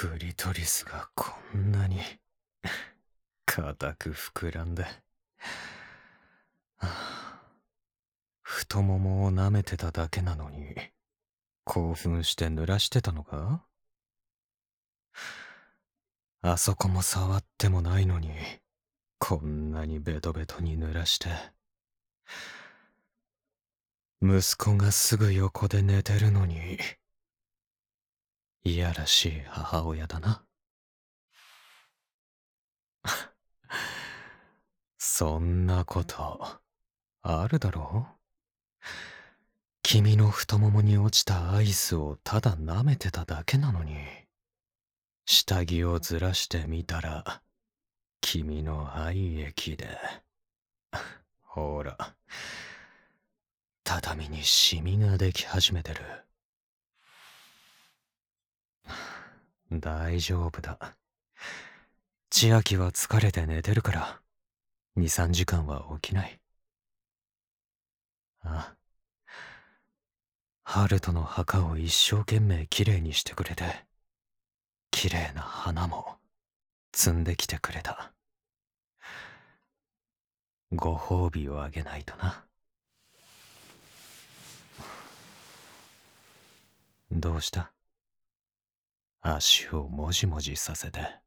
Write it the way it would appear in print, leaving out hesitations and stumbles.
クリトリスがこんなに固く膨らんで、はあ、太ももを舐めてただけなのに興奮して濡らしてたのか？あそこも触ってもないのにこんなにベトベトに濡らして、息子がすぐ横で寝てるのにいやらしい母親だな。そんなことあるだろう？君の太ももに落ちたアイスをただ舐めてただけなのに、下着をずらしてみたら君の愛液で、ほら、畳にシミができ始めてる。大丈夫だ。千秋は疲れて寝てるから2、3時間は起きない。あ、ハルトの墓を一生懸命きれいにしてくれて、きれいな花も摘んできてくれた。ご褒美をあげないとな。どうした？足をもじもじさせて。